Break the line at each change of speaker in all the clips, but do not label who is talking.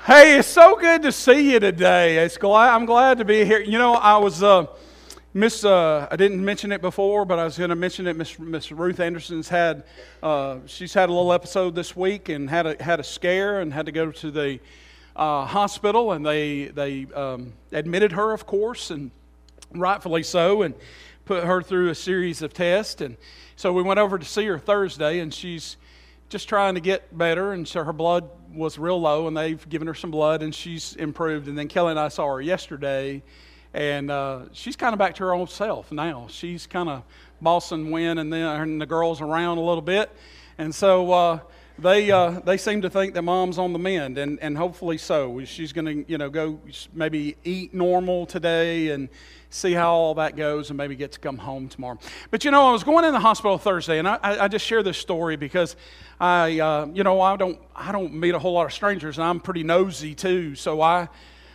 Hey, it's so good to see you today. I'm glad to be here. You know, I was I didn't mention it before, but I was going to mention it. Miss Ruth Anderson's she's had a little episode this week and had a scare and had to go to the hospital, and they admitted her, of course, and rightfully so, and put her through a series of tests. And so we went over to see her Thursday, and she's just trying to get better, and so her blood was real low, and they've given her some blood, and she's improved. And then Kelly and I saw her yesterday, and she's kind of back to her old self now. She's kind of bossing Wynn and the girls around a little bit, and so they seem to think that Mom's on the mend, and hopefully so. She's going to go maybe eat normal today and see how all that goes, and maybe get to come home tomorrow. But I was going in the hospital Thursday, and I just share this story because I don't meet a whole lot of strangers, and I'm pretty nosy too. So and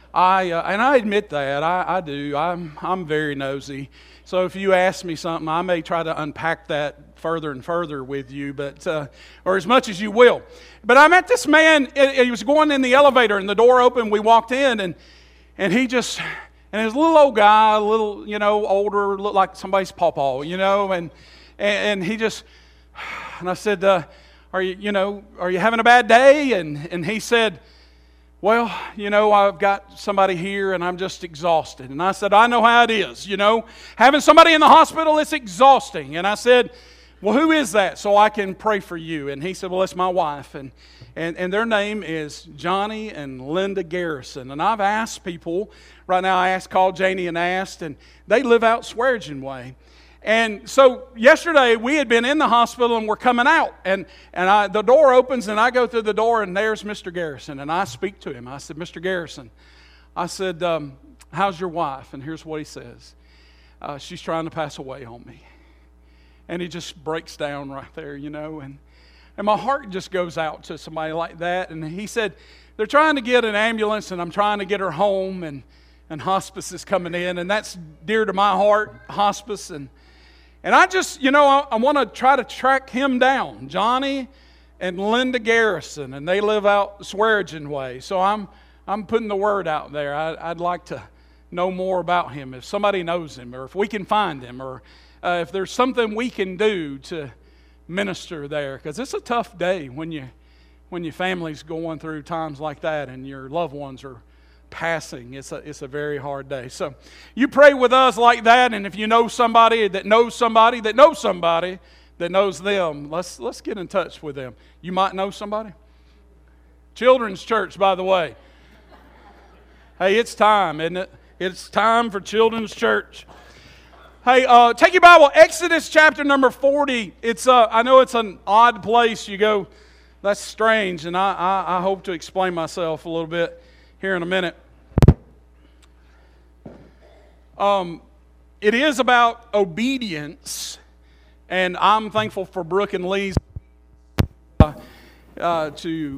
I admit that I do. I'm very nosy. So if you ask me something, I may try to unpack that further and further with you, or as much as you will. But I met this man. He was going in the elevator, and the door opened. We walked in, and he just. And he was a little old guy, a little, older, looked like somebody's pawpaw, and he just, and I said, are you having a bad day? And he said, well, I've got somebody here and I'm just exhausted. And I said, I know how it is, having somebody in the hospital, it's exhausting. And I said, well, who is that so I can pray for you? And he said, well, it's my wife. And their name is Johnny and Linda Garrison. And I've asked people, right now I called Janie and asked, and they live out Swearingen Way. And so yesterday we had been in the hospital and we're coming out. And the door opens and I go through the door and there's Mr. Garrison. And I speak to him. I said, Mr. Garrison, I said, how's your wife? And here's what he says. She's trying to pass away on me. And he just breaks down right there, and my heart just goes out to somebody like that. And he said, they're trying to get an ambulance, and I'm trying to get her home, and hospice is coming in, and that's dear to my heart, hospice. And I just, I want to try to track him down, Johnny and Linda Garrison, and they live out Swearingen Way. So I'm putting the word out there. I'd like to know more about him, if somebody knows him, or if we can find him, or if there's something we can do to minister there, because it's a tough day when your family's going through times like that and your loved ones are passing. It's a very hard day. So you pray with us like that, and if you know somebody that knows somebody that knows somebody that knows them, let's get in touch with them. You might know somebody. Children's Church, by the way. Hey, it's time, isn't it? It's time for Children's Church. Hey, take your Bible, Exodus chapter number 40. I know it's an odd place. You go, that's strange, and I hope to explain myself a little bit here in a minute. It is about obedience, and I'm thankful for Brooke and Lee's to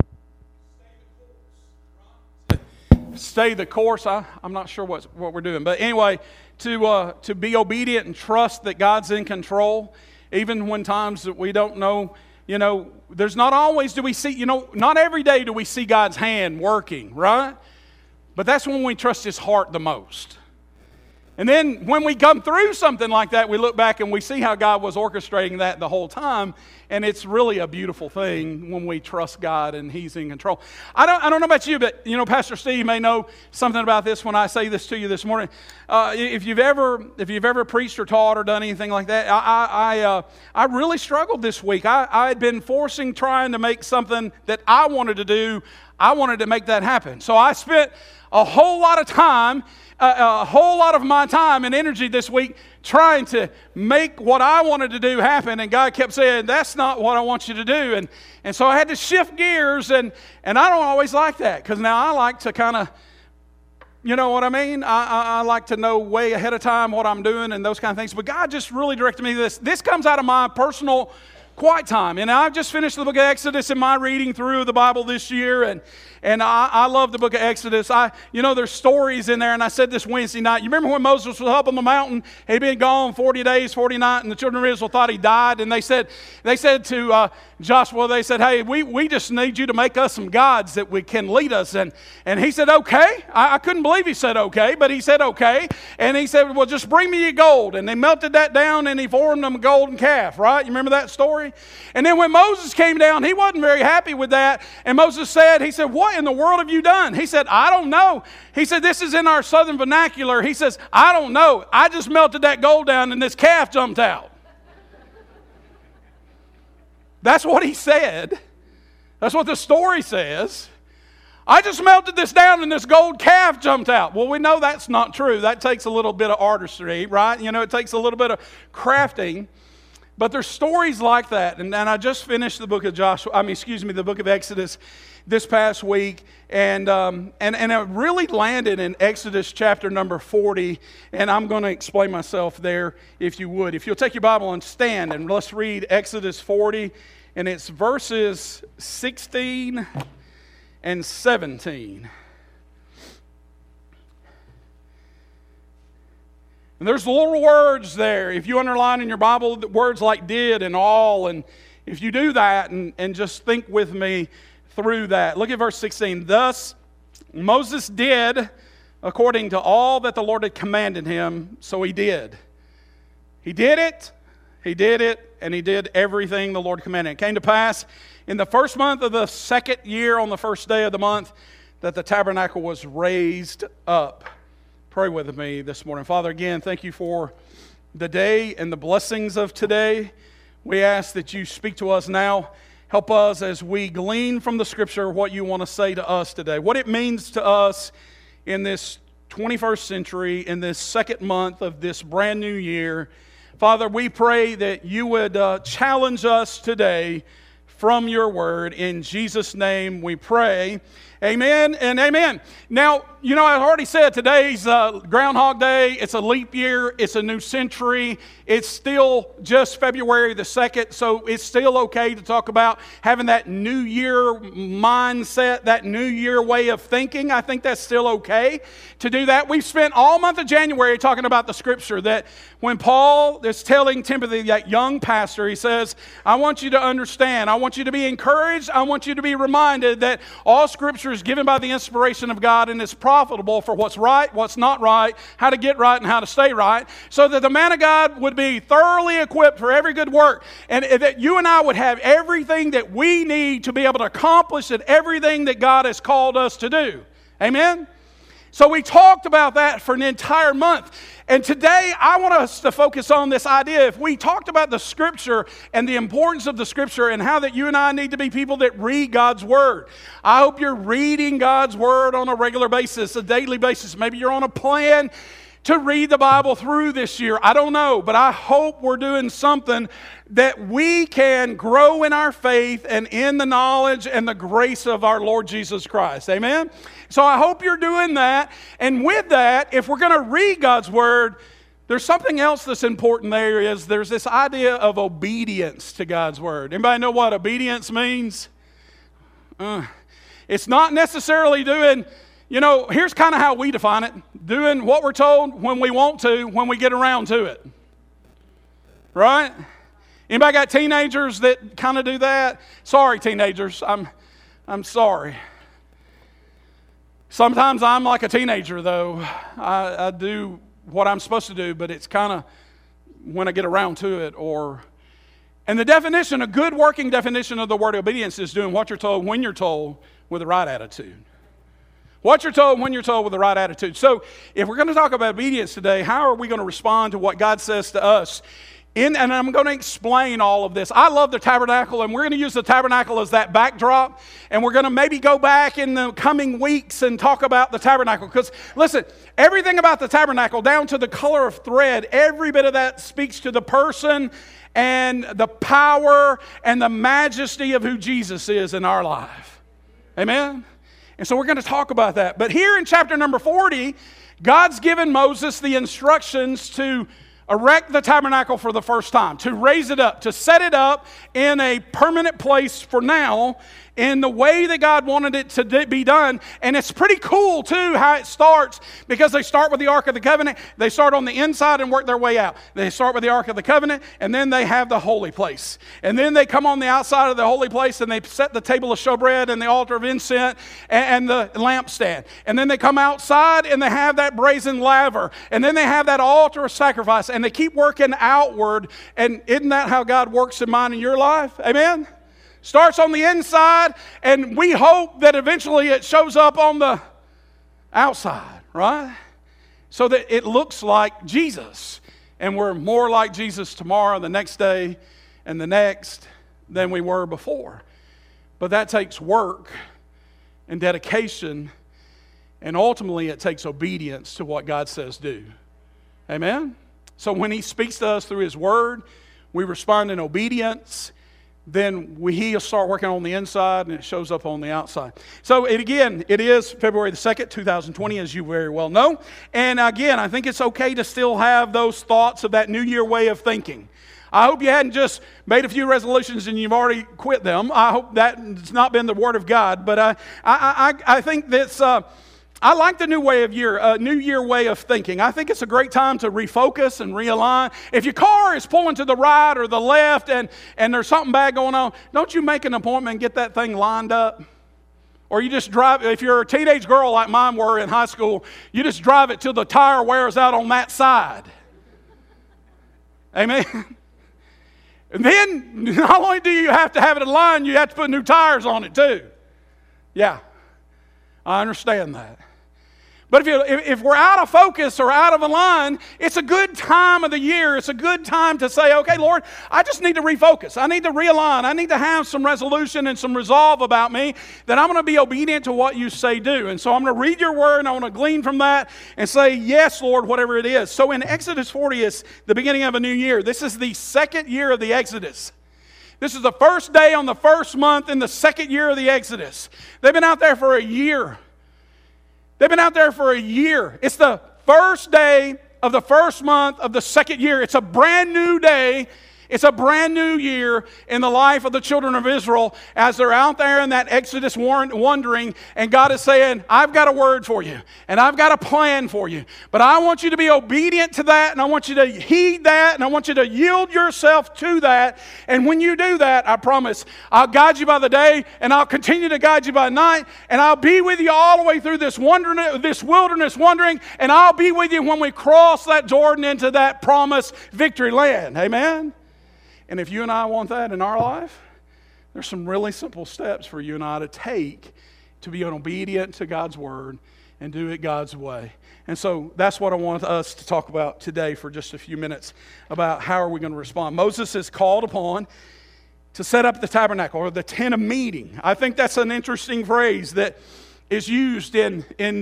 stay the course. I'm not sure what we're doing, but anyway, to be obedient and trust that God's in control, even when times that we don't know. There's not always do we see. Not every day do we see God's hand working, right? But that's when we trust His heart the most. And then when we come through something like that, we look back and we see how God was orchestrating that the whole time. And it's really a beautiful thing when we trust God and He's in control. I don't know about you, but Pastor Steve may know something about this when I say this to you this morning. If you've ever preached or taught or done anything like that, I really struggled this week. I had been trying to make something that I wanted to do. I wanted to make that happen. So I spent a whole lot of my time and energy this week trying to make what I wanted to do happen, and God kept saying, that's not what I want you to do. And so I had to shift gears, and I don't always like that, because now I like to kind of, you know what I mean? I like to know way ahead of time what I'm doing and those kind of things. But God just really directed me to this. This comes out of my personal quiet time. And I've just finished the book of Exodus in my reading through the Bible this year, and I love the book of Exodus. There's stories in there, and I said this Wednesday night. You remember when Moses was up on the mountain? He'd been gone 40 days, 40 nights, and the children of Israel thought he died. And they said to Joshua, they said, hey, we just need you to make us some gods that we can lead us. And he said, okay. I couldn't believe he said okay, but he said okay. And he said, well, just bring me your gold. And they melted that down, and he formed them a golden calf, right? You remember that story? And then when Moses came down, he wasn't very happy with that. And Moses said, what in the world have you done? He said, I don't know. He said, this is in our southern vernacular. He says, I don't know. I just melted that gold down and this calf jumped out. That's what he said. That's what the story says. I just melted this down and this gold calf jumped out. Well, we know that's not true. That takes a little bit of artistry, right? It takes a little bit of crafting. But there's stories like that. And I just finished the book of the book of Exodus this past week. And it really landed in Exodus chapter number 40. And I'm going to explain myself there, if you would. If you'll take your Bible and stand, and let's read Exodus 40. And it's verses 16 and 17. And there's little words there. If you underline in your Bible words like did and all, and if you do that and just think with me through that. Look at verse 16. Thus Moses did according to all that the Lord had commanded him, so he did. He did it, and he did everything the Lord commanded. It came to pass in the first month of the second year, on the first day of the month, that the tabernacle was raised up. Pray with me this morning. Father, again, thank you for the day and the blessings of today. We ask that you speak to us now. Help us as we glean from the Scripture what you want to say to us today. What it means to us in this 21st century, in this second month of this brand new year. Father, we pray that you would challenge us today from your word. In Jesus' name we pray. Amen and amen. Now, I already said today's Groundhog Day. It's a leap year. It's a new century. It's still just February the 2nd, so it's still okay to talk about having that new year mindset, that new year way of thinking. I think that's still okay to do that. We've spent all month of January talking about the Scripture that when Paul is telling Timothy, that young pastor, he says, I want you to understand. I want you to be encouraged. I want you to be reminded that all Scripture is given by the inspiration of God and is profitable for what's right, what's not right, how to get right, and how to stay right, so that the man of God would be thoroughly equipped for every good work, and that you and I would have everything that we need to be able to accomplish and everything that God has called us to do. Amen? So we talked about that for an entire month. And today I want us to focus on this idea. If we talked about the Scripture and the importance of the Scripture and how that you and I need to be people that read God's Word. I hope you're reading God's Word on a regular basis, a daily basis. Maybe you're on a plan to read the Bible through this year. I don't know, but I hope we're doing something that we can grow in our faith and in the knowledge and the grace of our Lord Jesus Christ. Amen? So I hope you're doing that. And with that, if we're going to read God's Word, there's something else that's important there. There's this idea of obedience to God's Word. Anybody know what obedience means? It's not necessarily doing... here's kind of how we define it. Doing what we're told when we want to, when we get around to it. Right? Anybody got teenagers that kind of do that? Sorry, teenagers. I'm sorry. Sometimes I'm like a teenager, though. I do what I'm supposed to do, but it's kind of when I get around to it. And the definition, a good working definition of the word obedience is doing what you're told when you're told with the right attitude. What you're told when you're told with the right attitude. So if we're going to talk about obedience today, how are we going to respond to what God says to us? And I'm going to explain all of this. I love the tabernacle, and we're going to use the tabernacle as that backdrop. And we're going to maybe go back in the coming weeks and talk about the tabernacle. Because, listen, everything about the tabernacle, down to the color of thread, every bit of that speaks to the person and the power and the majesty of who Jesus is in our life. Amen? And so we're going to talk about that. But here in chapter number 40, God's given Moses the instructions to erect the tabernacle for the first time, to raise it up, to set it up in a permanent place for now, in the way that God wanted it to be done. And it's pretty cool, too, how it starts, because they start with the Ark of the Covenant. They start on the inside and work their way out. They start with the Ark of the Covenant, and then they have the holy place. And then they come on the outside of the holy place, and they set the table of showbread and the altar of incense and the lampstand. And then they come outside, and they have that brazen laver. And then they have that altar of sacrifice, and they keep working outward. And isn't that how God works in mine and your life? Amen? Starts on the inside, and we hope that eventually it shows up on the outside, right? So that it looks like Jesus. And we're more like Jesus tomorrow, the next day, and the next than we were before. But that takes work and dedication, and ultimately it takes obedience to what God says do. Amen? So when He speaks to us through His Word, we respond in obedience. Then He'll start working on the inside, and it shows up on the outside. So it is February the 2nd, 2020, as you very well know. And again, I think it's okay to still have those thoughts of that New Year way of thinking. I hope you hadn't just made a few resolutions and you've already quit them. I hope that's not been the Word of God. But I think that's... I like the New Year way of thinking. I think it's a great time to refocus and realign. If your car is pulling to the right or the left and there's something bad going on, don't you make an appointment and get that thing lined up? Or you just drive, if you're a teenage girl like mine were in high school, you just drive it till the tire wears out on that side. Amen? And then, not only do you have to have it aligned, you have to put new tires on it too. Yeah, I understand that. But if we're out of focus or out of line, it's a good time of the year. It's a good time to say, okay, Lord, I just need to refocus. I need to realign. I need to have some resolution and some resolve about me that I'm going to be obedient to what you say do. And so I'm going to read your word and I want to glean from that and say, yes, Lord, whatever it is. So in Exodus 40 is the beginning of a new year. This is the second year of the Exodus. This is the first day on the first month in the second year of the Exodus. They've been out there for a year. They've been out there for a year. It's the first day of the first month of the second year. It's a brand new day. It's a brand new year in the life of the children of Israel as they're out there in that Exodus wandering, and God is saying, I've got a word for you, and I've got a plan for you, but I want you to be obedient to that, and I want you to heed that, and I want you to yield yourself to that, and when you do that, I promise, I'll guide you by the day, and I'll continue to guide you by night, and I'll be with you all the way through this wilderness wandering, and I'll be with you when we cross that Jordan into that promised victory land. Amen? And if you and I want that in our life, there's some really simple steps for you and I to take to be obedient to God's word and do it God's way. And so that's what I want us to talk about today for just a few minutes, about how are we going to respond. Moses is called upon to set up the tabernacle or the tent of meeting. I think that's an interesting phrase that is used in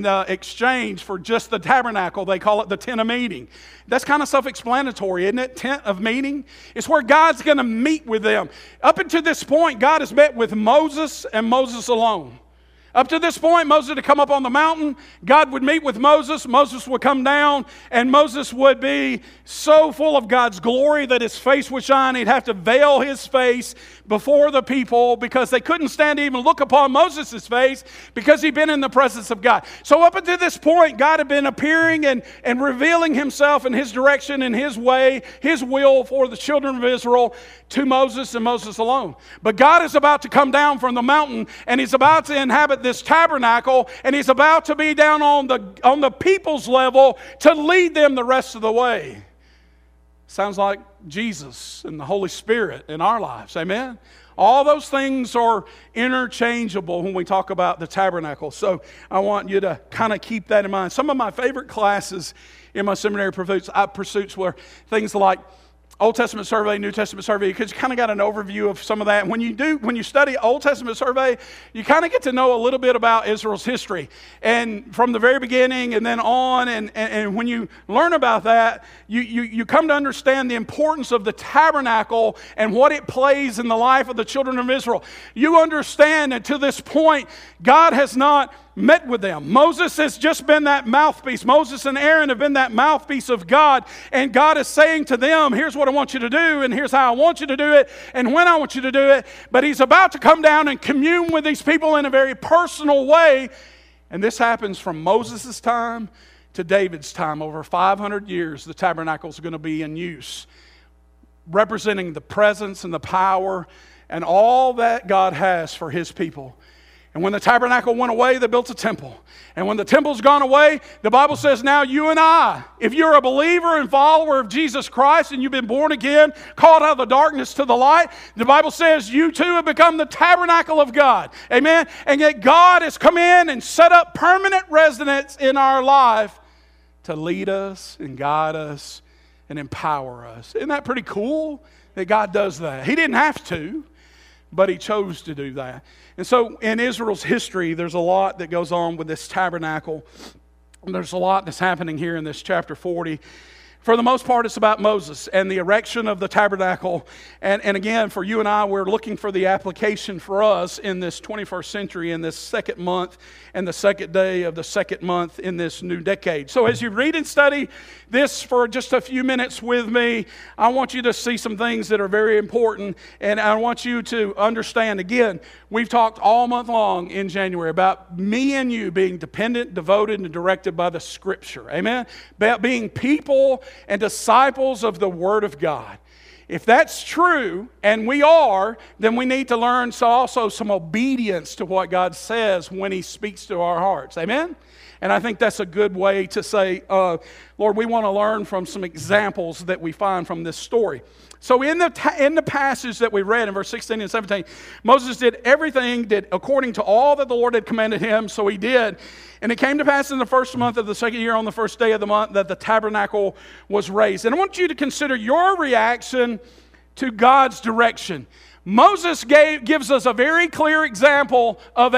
exchange for just the tabernacle. They call it the tent of meeting. That's kind of self-explanatory, isn't it? Tent of meeting. It's where God's going to meet with them. Up until this point, God has met with Moses and Moses alone. Up to this point, Moses had come up on the mountain. God would meet with Moses. Moses would come down, and Moses would be so full of God's glory that his face would shine. He'd have to veil his face before the people because they couldn't stand to even look upon Moses' face because he'd been in the presence of God. So up until this point, God had been appearing and revealing himself in his direction and his way, his will for the children of Israel to Moses and Moses alone. But God is about to come down from the mountain, and he's about to inhabit this tabernacle, and he's about to be down on the people's level to lead them the rest of the way. Sounds like Jesus and the Holy Spirit in our lives. Amen? All those things are interchangeable when we talk about the tabernacle. So I want you to kind of keep that in mind. Some of my favorite classes in my seminary pursuits were things like Old Testament survey, New Testament survey, because you kind of got an overview of some of that. When you study Old Testament survey, you kind of get to know a little bit about Israel's history. And from the very beginning and then on, and when you learn about that, you come to understand the importance of the tabernacle and what it plays in the life of the children of Israel. You understand that to this point, God has not met with them. Moses has just been that mouthpiece. Moses and Aaron have been that mouthpiece of God. And God is saying to them, here's what I want you to do, and here's how I want you to do it, and when I want you to do it. But He's about to come down and commune with these people in a very personal way. And this happens from Moses' time to David's time. Over 500 years, the tabernacle is going to be in use, representing the presence and the power and all that God has for His people. And when the tabernacle went away, they built a temple. And when the temple's gone away, the Bible says now you and I, if you're a believer and follower of Jesus Christ and you've been born again, called out of the darkness to the light, the Bible says you too have become the tabernacle of God. Amen? And yet God has come in and set up permanent residence in our life to lead us and guide us and empower us. Isn't that pretty cool that God does that? He didn't have to, but He chose to do that. And so in Israel's history, there's a lot that goes on with this tabernacle. There's a lot that's happening here in this chapter 40. For the most part, it's about Moses and the erection of the tabernacle. And again, for you and I, we're looking for the application for us in this 21st century, in this second month and the second day of the second month in this new decade. So as you read and study this for just a few minutes with me, I want you to see some things that are very important. And I want you to understand, again, we've talked all month long in January about me and you being dependent, devoted, and directed by the Scripture. Amen? About being people and disciples of the Word of God. If that's true, and we are, then we need to learn also some obedience to what God says when He speaks to our hearts. Amen? And I think that's a good way to say, Lord, we want to learn from some examples that we find from this story. So in the passage that we read in verse 16 and 17, Moses did everything, did according to all that the Lord had commanded him, so he did. And it came to pass in the first month of the second year, on the first day of the month, that the tabernacle was raised. And I want you to consider your reaction to God's direction. Moses gives us a very clear example of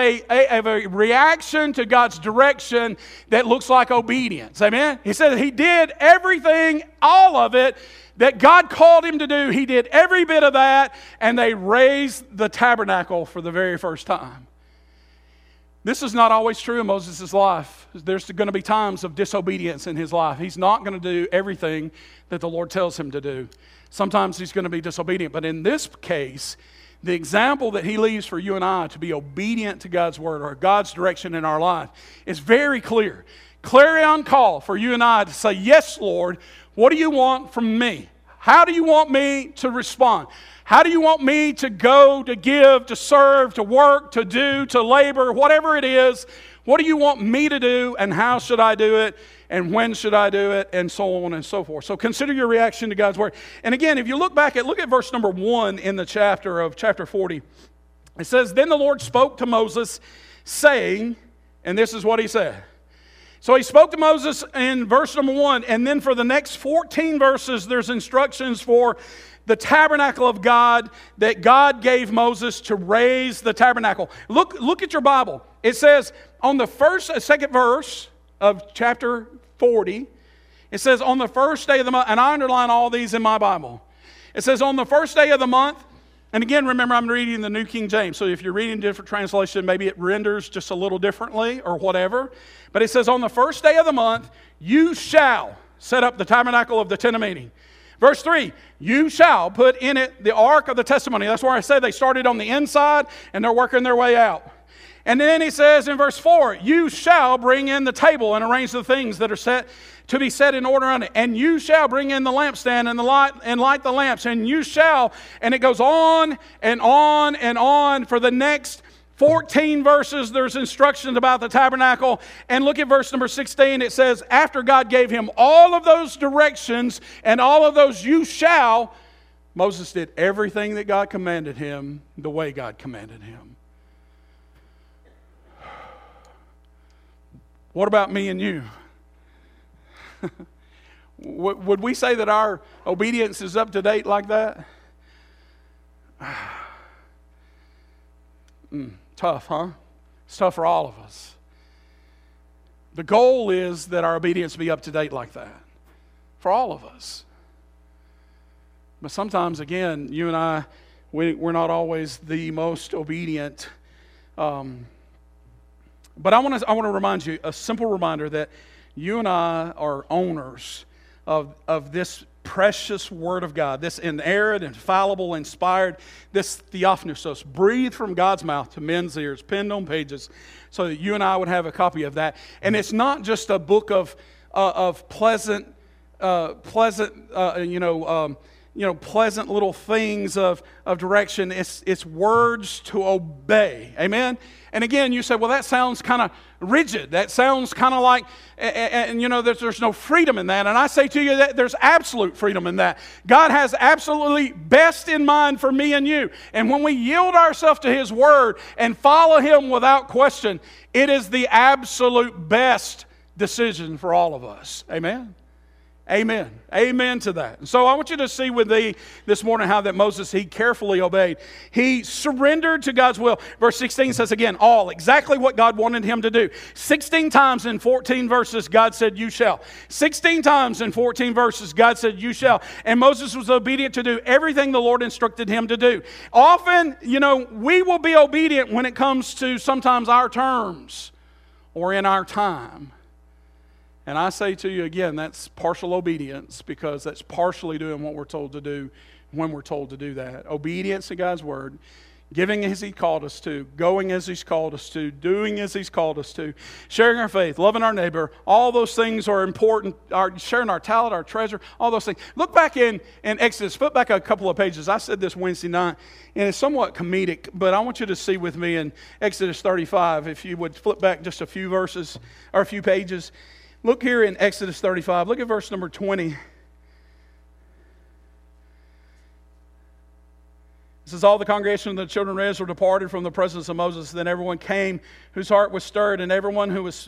a reaction to God's direction that looks like obedience. Amen? He said he did everything, all of it, that God called him to do. He did every bit of that, and they raised the tabernacle for the very first time. This is not always true in Moses' life. There's going to be times of disobedience in his life. He's not going to do everything that the Lord tells him to do. Sometimes he's going to be disobedient. But in this case, the example that he leaves for you and I to be obedient to God's word or God's direction in our life is very clear. Clarion call for you and I to say, yes, Lord, what do you want from me? How do you want me to respond? How do you want me to go, to give, to serve, to work, to do, to labor, whatever it is? What do you want me to do, and how should I do it, and when should I do it, and so on and so forth. So consider your reaction to God's word. And again, if you look at verse number 1 in the chapter 40. It says, then the Lord spoke to Moses, saying, and this is what He said. So He spoke to Moses in verse number 1, and then for the next 14 verses, there's instructions for the tabernacle of God that God gave Moses to raise the tabernacle. Look at your Bible. It says on the second verse of chapter 40, it says on the first day of the month, and I underline all these in my Bible. It says on the first day of the month, and again, remember I'm reading the New King James, so if you're reading different translation, maybe it renders just a little differently or whatever. But it says on the first day of the month, you shall set up the tabernacle of the tent of meeting. Verse 3, you shall put in it the ark of the testimony. That's where I said they started on the inside and they're working their way out. And then he says in verse 4, you shall bring in the table and arrange the things that are to be set in order on it. And you shall bring in the lampstand and light the lamps. And you shall, and it goes on and on and on for the next 14 verses. There's instructions about the tabernacle. And look at verse number 16. It says, after God gave him all of those directions and all of those you shall, Moses did everything that God commanded him the way God commanded him. What about me and you? Would we say that our obedience is up to date like that? Tough, huh? It's tough for all of us. The goal is that our obedience be up to date like that for all of us. But sometimes, again, you and I, we're not always the most obedient But I want to remind you, a simple reminder that you and I are owners of this precious Word of God, this inerrant, infallible, inspired, this theopneustos, breathed from God's mouth to men's ears, penned on pages, so that you and I would have a copy of that. And it's not just a book of pleasant little things of direction. It's words to obey. Amen? And again, you say, well, that sounds kind of rigid. That sounds kind of like, and there's no freedom in that. And I say to you that there's absolute freedom in that. God has absolutely best in mind for me and you. And when we yield ourselves to His Word and follow Him without question, it is the absolute best decision for all of us. Amen? Amen. Amen to that. And so I want you to see with me this morning how that Moses, he carefully obeyed. He surrendered to God's will. Verse 16 says again, all, exactly what God wanted him to do. 16 times in 14 verses, God said, you shall. 16 times in 14 verses, God said, you shall. And Moses was obedient to do everything the Lord instructed him to do. Often, we will be obedient when it comes to sometimes our terms or in our time. And I say to you again, that's partial obedience, because that's partially doing what we're told to do when we're told to do that. Obedience to God's Word, giving as He called us to, going as He's called us to, doing as He's called us to, sharing our faith, loving our neighbor. All those things are important. Sharing our talent, our treasure, all those things. Look back in Exodus. Flip back a couple of pages. I said this Wednesday night, and it's somewhat comedic, but I want you to see with me in Exodus 35. If you would flip back just a few verses or a few pages. Look here in Exodus 35. Look at verse number 20. It says, all the congregation of the children of Israel departed from the presence of Moses. Then everyone came whose heart was stirred, and everyone whose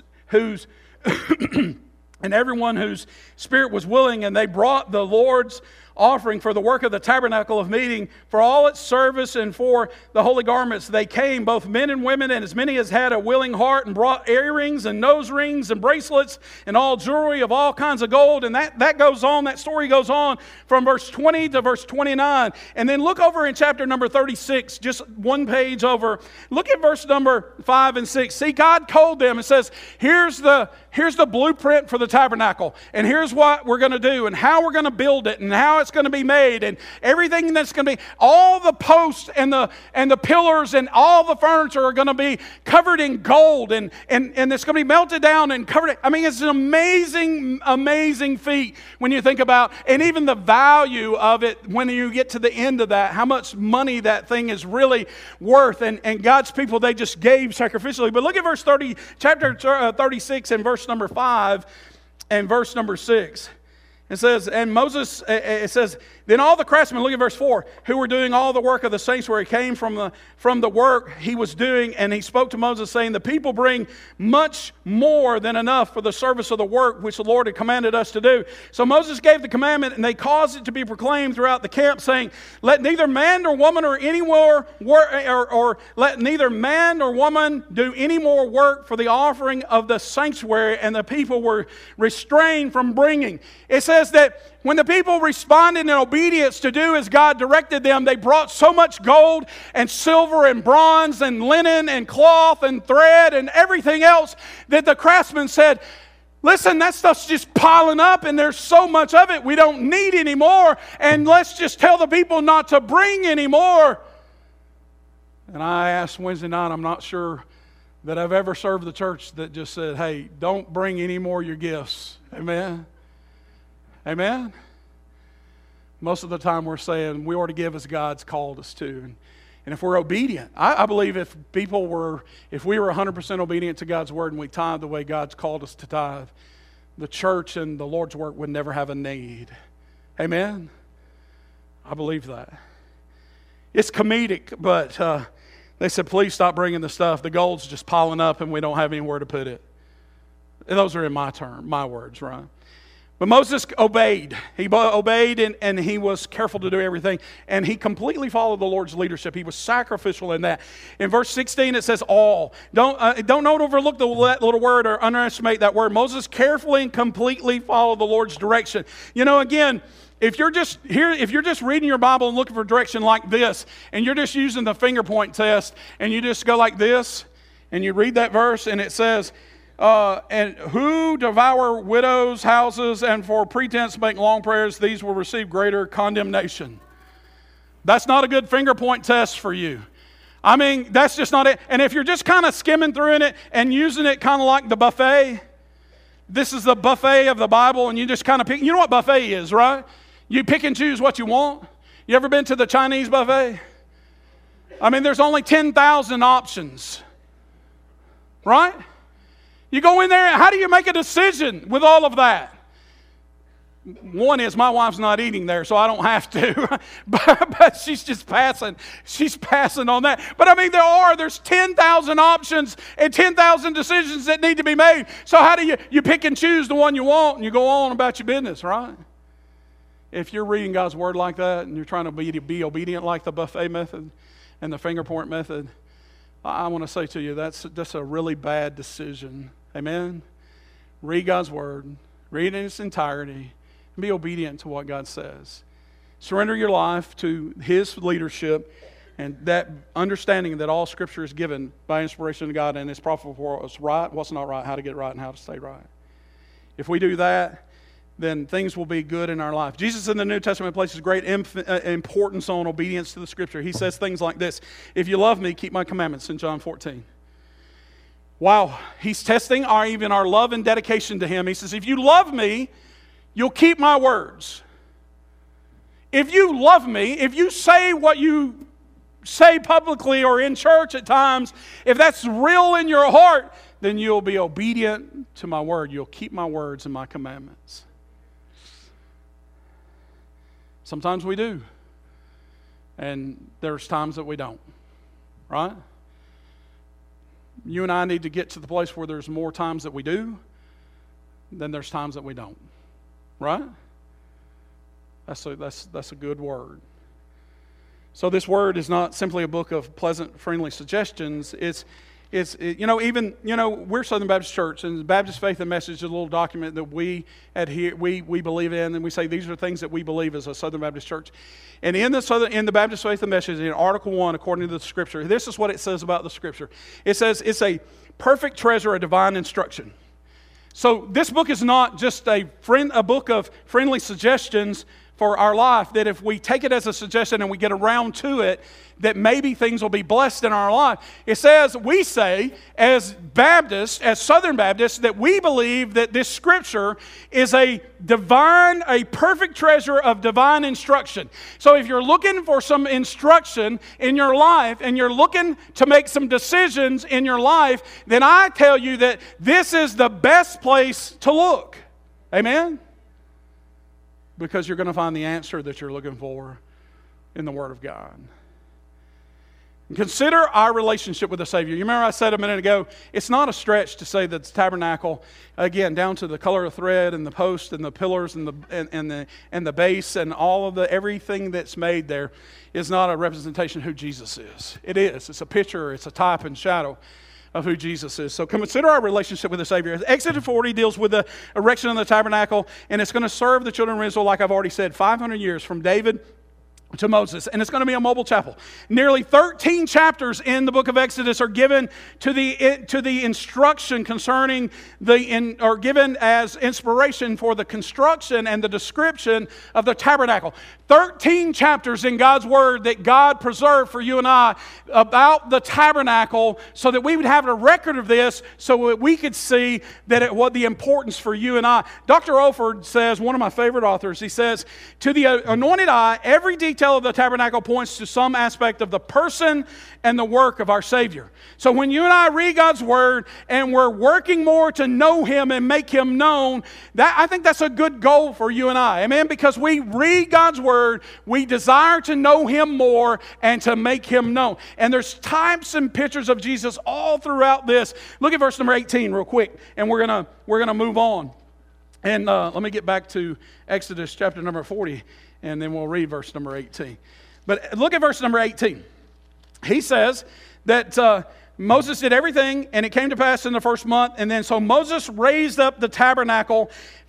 spirit was willing, and they brought the Lord's offering for the work of the tabernacle of meeting, for all its service, and for the holy garments. They came, both men and women, and as many as had a willing heart, and brought earrings and nose rings and bracelets and all jewelry of all kinds of gold. And that goes on, that story goes on from verse 20 to verse 29. And then look over in chapter number 36, just one page over. Look at verse number 5 and 6. See, God told them, it says, here's the blueprint for the tabernacle, and here's what we're going to do, and how we're going to build it, and how it's going to be made, and everything that's going to be, all the posts and the pillars and all the furniture are going to be covered in gold, and it's going to be melted down and covered. I mean, it's an amazing, amazing feat when you think about, and even the value of it when you get to the end of that, how much money that thing is really worth, and God's people, they just gave sacrificially. But look at verse 30, chapter 36 and verse number 5 and verse number 6. It says, and Moses, it says, then all the craftsmen, look at verse 4, who were doing all the work of the sanctuary came from the work he was doing, and he spoke to Moses, saying, the people bring much more than enough for the service of the work which the Lord had commanded us to do. So Moses gave the commandment, and they caused it to be proclaimed throughout the camp, saying, let neither man nor woman or any more work, or let neither man nor woman do any more work for the offering of the sanctuary. And the people were restrained from bringing. It says that when the people responded in obedience to do as God directed them, they brought so much gold and silver and bronze and linen and cloth and thread and everything else that the craftsmen said, listen, that stuff's just piling up, and there's so much of it we don't need anymore, and let's just tell the people not to bring anymore. And I asked Wednesday night, I'm not sure that I've ever served the church that just said, hey, don't bring any more of your gifts. Amen? Amen? Most of the time we're saying we ought to give as God's called us to. And if we're obedient, I believe if we were 100% obedient to God's Word and we tithe the way God's called us to tithe, the church and the Lord's work would never have a need. Amen? I believe that. It's comedic, but they said, please stop bringing the stuff. The gold's just piling up and we don't have anywhere to put it. And those are in my words, right? But Moses obeyed. He obeyed and he was careful to do everything. And he completely followed the Lord's leadership. He was sacrificial in that. In verse 16 it says all. Don't overlook the little word or underestimate that word. Moses carefully and completely followed the Lord's direction. Again, if you're just reading your Bible and looking for direction like this, and you're just using the finger point test, and you just go like this, And you read that verse and it says, and who devour widows' houses and for pretense make long prayers, these will receive greater condemnation. That's not a good finger point test for you. I mean, that's just not it. And if you're just kind of skimming through it and using it kind of like the buffet, this is the buffet of the Bible, and you just kind of pick. You know what buffet is, right? You pick and choose what you want. You ever been to the Chinese buffet? I mean, there's only 10,000 options, right? You go in there, how do you make a decision with all of that? One is my wife's not eating there, so I don't have to. but she's just passing. She's passing on that. But I mean, there's 10,000 options and 10,000 decisions that need to be made. So how do you pick and choose the one you want and you go on about your business, right? If you're reading God's Word like that and you're trying to be obedient like the buffet method and the finger point method, I want to say to you, that's a really bad decision. Amen? Read God's Word. Read it in its entirety. Be obedient to what God says. Surrender your life to His leadership and that understanding that all Scripture is given by inspiration of God and is profitable for what's right, what's not right, how to get right, and how to stay right. If we do that, then things will be good in our life. Jesus in the New Testament places great importance on obedience to the Scripture. He says things like this: if you love me, keep my commandments, in John 14. Wow, He's testing our love and dedication to Him. He says, if you love me, you'll keep my words. If you love me, if you say what you say publicly or in church at times, if that's real in your heart, then you'll be obedient to my word. You'll keep my words and my commandments. Sometimes we do. And there's times that we don't. Right? You and I need to get to the place where there's more times that we do than there's times that we don't. Right? That's a good word. So this word is not simply a book of pleasant, friendly suggestions. We're Southern Baptist Church, and the Baptist Faith and Message is a little document that we adhere, we believe in, and we say these are things that we believe as a Southern Baptist Church. And in the Baptist Faith and Message, in Article 1, according to the Scripture, this is what it says about the Scripture. It says it's a perfect treasure of divine instruction. So this book is not just a book of friendly suggestions for our life, that if we take it as a suggestion and we get around to it, that maybe things will be blessed in our life. It says, we say, as Baptists, as Southern Baptists, that we believe that this Scripture is a perfect treasure of divine instruction. So if you're looking for some instruction in your life and you're looking to make some decisions in your life, then I tell you that this is the best place to look. Amen? Because you're going to find the answer that you're looking for in the Word of God. And consider our relationship with the Savior. You remember I said a minute ago, it's not a stretch to say that the tabernacle, again, down to the color of thread and the post and the pillars and the base and all of everything that's made there is not a representation of who Jesus is. It is. It's a picture. It's a type and shadow of who Jesus is. So consider our relationship with the Savior. Exodus 40 deals with the erection of the tabernacle, and it's going to serve the children of Israel, like I've already said, 500 years from David to Moses, and it's going to be a mobile chapel. Nearly 13 chapters in the book of Exodus are given to the instruction concerning or given as inspiration for the construction and the description of the tabernacle. 13 chapters in God's Word that God preserved for you and I about the tabernacle, so that we would have a record of this, so that we could see that what the importance for you and I. Dr. Olford says, one of my favorite authors, he says, to the anointed eye, every detail of the tabernacle points to some aspect of the person and the work of our Savior. So when you and I read God's Word and we're working more to know Him and make Him known, I think that's a good goal for you and I. Amen? Because we read God's Word, we desire to know Him more and to make Him known. And there's types and pictures of Jesus all throughout this. Look at verse number 18 real quick, and we're gonna move on. And let me get back to Exodus chapter number 40, and then we'll read verse number 18. But look at verse number 18. He says that Moses did everything, and it came to pass in the first month. And then so Moses raised up the tabernacle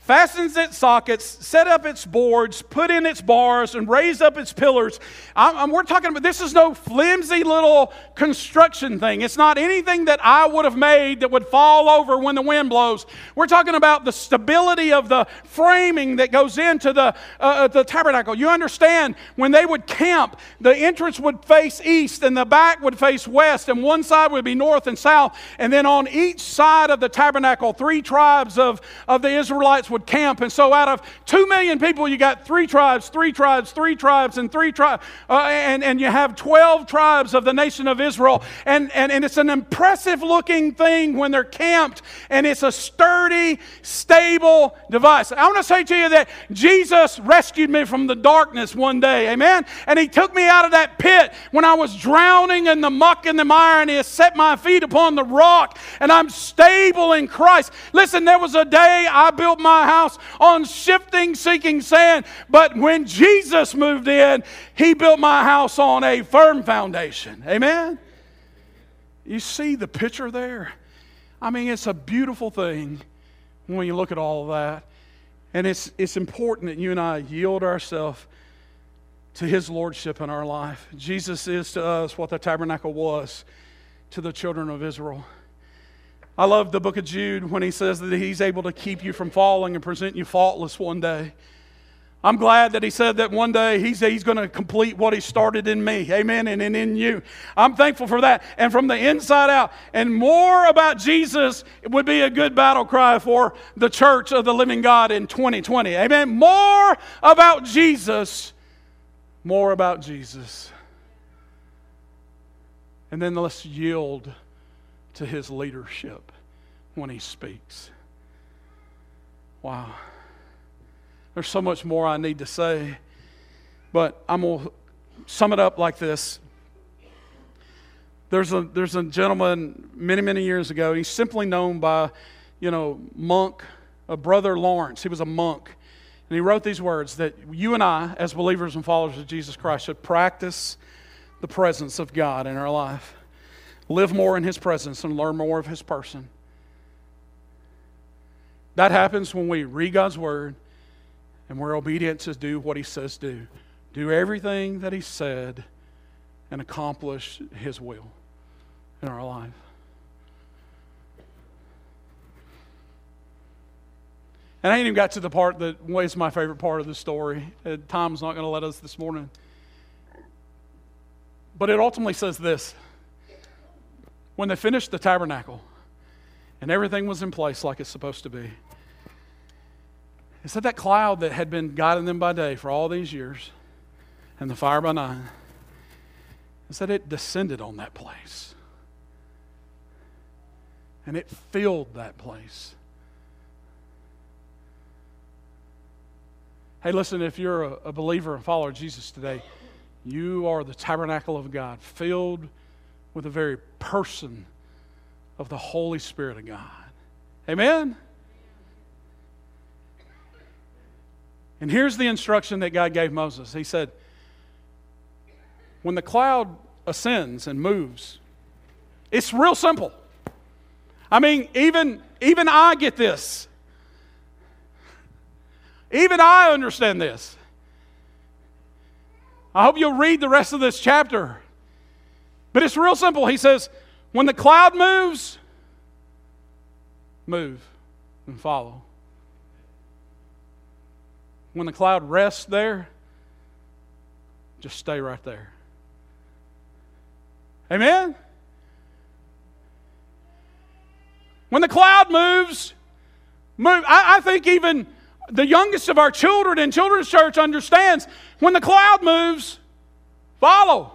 fastens its sockets, set up its boards, put in its bars, and raise up its pillars. We're talking about, this is no flimsy little construction thing. It's not anything that I would have made that would fall over when the wind blows. We're talking about the stability of the framing that goes into the tabernacle. You understand, when they would camp, the entrance would face east and the back would face west, and one side would be north and south. And then on each side of the tabernacle, 3 tribes of the Israelites would camp. And so out of 2 million people, you got 3 tribes, 3 tribes, 3 tribes, and 3 tribes. And you have 12 tribes of the nation of Israel. And it's an impressive looking thing when they're camped. And it's a sturdy, stable device. I want to say to you that Jesus rescued me from the darkness one day. Amen? And He took me out of that pit when I was drowning in the muck and the mire. And He has set my feet upon the rock. And I'm stable in Christ. Listen, there was a day I built my house on shifting, sinking sand. But when Jesus moved in, He built my house on a firm foundation. Amen? You see the picture there? I mean, it's a beautiful thing when you look at all of that. And it's important that you and I yield ourselves to His lordship in our life. Jesus is to us what the tabernacle was to the children of Israel. I love the book of Jude when he says that He's able to keep you from falling and present you faultless one day. I'm glad that He said that one day He's going to complete what He started in me. Amen. And in you. I'm thankful for that. And from the inside out. And more about Jesus would be a good battle cry for the church of the living God in 2020. Amen. More about Jesus. More about Jesus. And then let's yield to His leadership when He speaks. Wow. There's so much more I need to say, but I'm going to sum it up like this. There's a gentleman many years ago. He's simply known by, monk, Brother Lawrence. He was a monk. And he wrote these words that you and I, as believers and followers of Jesus Christ, should practice the presence of God in our life. Live more in His presence and learn more of His person. That happens when we read God's Word and we're obedient to do what He says do. Do everything that He said and accomplish His will in our life. And I ain't even got to the part that is my favorite part of the story. Time's not going to let us this morning. But it ultimately says this. When they finished the tabernacle and everything was in place like it's supposed to be, it said that cloud that had been guiding them by day for all these years and the fire by night, it said it descended on that place. And it filled that place. Hey, listen, if you're a believer and follower of Jesus today, you are the tabernacle of God, filled with the very person of the Holy Spirit of God. Amen? And here's the instruction that God gave Moses. He said, when the cloud ascends and moves, it's real simple. I mean, even I get this. Even I understand this. I hope you'll read the rest of this chapter. But it's real simple. He says, when the cloud moves, move and follow. When the cloud rests there, just stay right there. Amen? When the cloud moves, move. I think even the youngest of our children in children's church understands when the cloud moves, follow.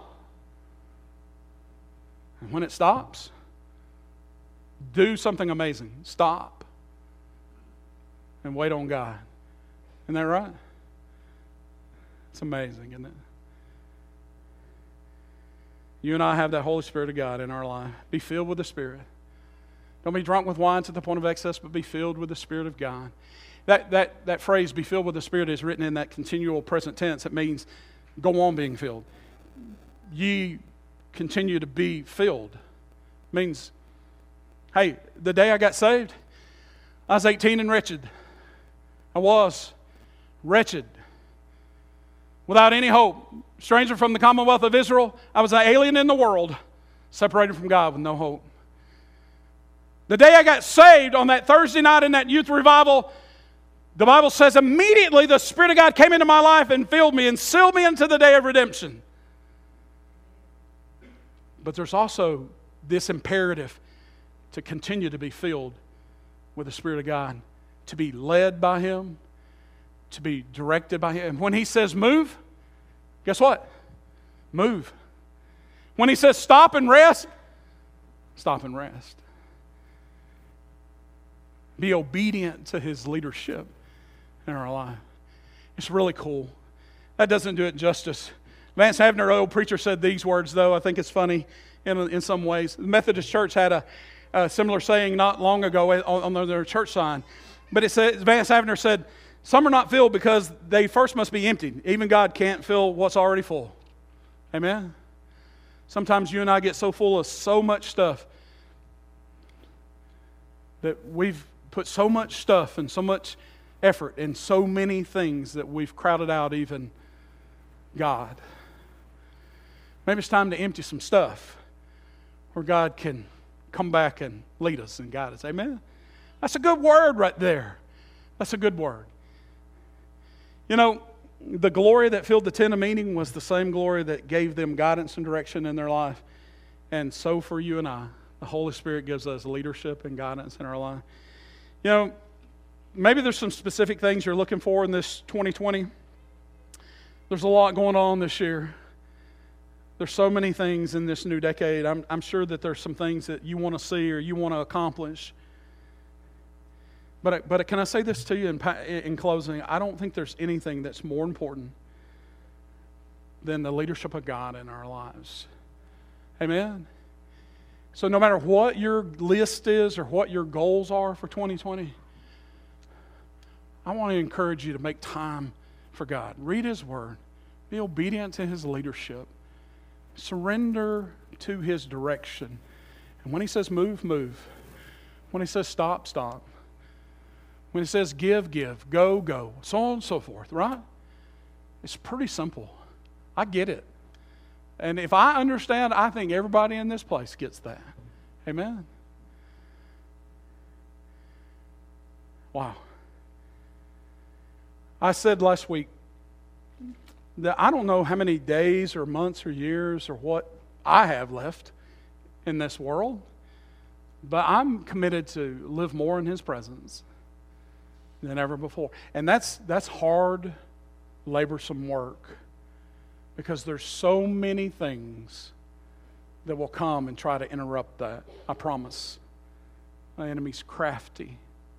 And when it stops, do something amazing. Stop and wait on God. Isn't that right? It's amazing, isn't it? You and I have that Holy Spirit of God in our life. Be filled with the Spirit. Don't be drunk with wine to the point of excess, but be filled with the Spirit of God. That phrase, be filled with the Spirit, is written in that continual present tense. It means go on being filled. Ye continue to be filled. It means, hey, the day I got saved, I was 18 and wretched. I was wretched, without any hope, stranger from the commonwealth of Israel. I was an alien in the world, separated from God with no hope. The day I got saved on that Thursday night in that youth revival, the Bible says immediately the Spirit of God came into my life and filled me and sealed me into the day of redemption. But there's also this imperative to continue to be filled with the Spirit of God, to be led by Him, to be directed by Him. And when He says move, guess what? Move. When He says stop and rest, stop and rest. Be obedient to His leadership in our life. It's really cool. That doesn't do it justice. Vance Havner, old preacher, said these words, though. I think it's funny in some ways. The Methodist Church had a similar saying not long ago on their church sign. But it said, Vance Havner said, some are not filled because they first must be emptied. Even God can't fill what's already full. Amen? Sometimes you and I get so full of so much stuff that we've put so much stuff and so much effort in so many things that we've crowded out even God. Maybe it's time to empty some stuff where God can come back and lead us and guide us. Amen? That's a good word right there. That's a good word. You know, the glory that filled the tent of meeting was the same glory that gave them guidance and direction in their life. And so for you and I, the Holy Spirit gives us leadership and guidance in our life. You know, maybe there's some specific things you're looking for in this 2020. There's a lot going on this year. There's so many things in this new decade. I'm sure that there's some things that you want to see or you want to accomplish. But can I say this to you in closing? I don't think there's anything that's more important than the leadership of God in our lives. Amen? So no matter what your list is or what your goals are for 2020, I want to encourage you to make time for God. Read His Word. Be obedient to His leadership. Surrender to His direction. And when He says move, move. When He says stop, stop. When He says give, give. Go, go. So on and so forth, right? It's pretty simple. I get it. And if I understand, I think everybody in this place gets that. Amen? Wow. I said last week that I don't know how many days or months or years or what I have left in this world, but I'm committed to live more in His presence than ever before. And that's hard, laborsome work, because there's so many things that will come and try to interrupt that. I promise. The enemy's crafty.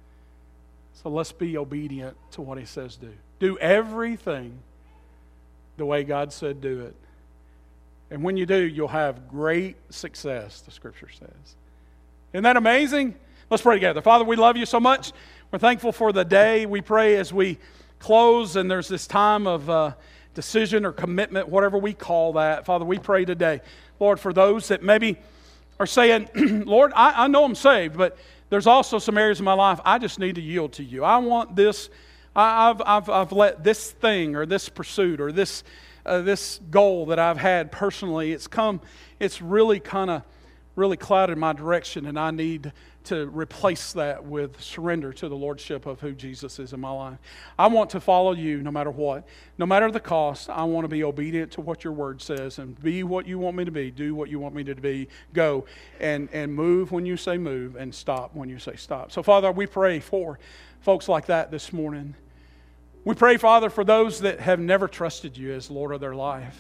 So let's be obedient to what He says do. Do everything the way God said do it. And when you do, you'll have great success, the Scripture says. Isn't that amazing? Let's pray together. Father, we love You so much. We're thankful for the day. We pray as we close and there's this time of decision or commitment, whatever we call that. Father, we pray today, Lord, for those that maybe are saying, Lord, I know I'm saved, but there's also some areas of my life I just need to yield to You. I want this. I've let this thing or this pursuit or this goal that I've had personally, it's really clouded my direction, and I need to replace that with surrender to the lordship of who Jesus is in my life. I want to follow You no matter what. No matter the cost, I want to be obedient to what Your Word says and be what You want me to be, do what You want me to be, go and move when You say move and stop when You say stop. So, Father, we pray for folks like that this morning. We pray, Father, for those that have never trusted You as Lord of their life.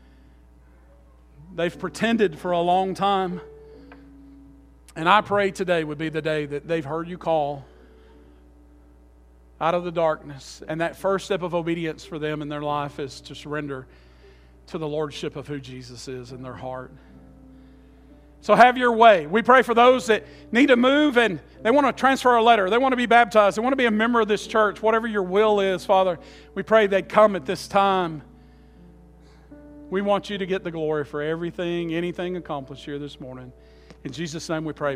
They've pretended for a long time. And I pray today would be the day that they've heard You call out of the darkness. And that first step of obedience for them in their life is to surrender to the lordship of who Jesus is in their heart. So have Your way. We pray for those that need to move and they want to transfer a letter. They want to be baptized. They want to be a member of this church. Whatever Your will is, Father, we pray they'd come at this time. We want You to get the glory for everything, anything accomplished here this morning. In Jesus' name we pray.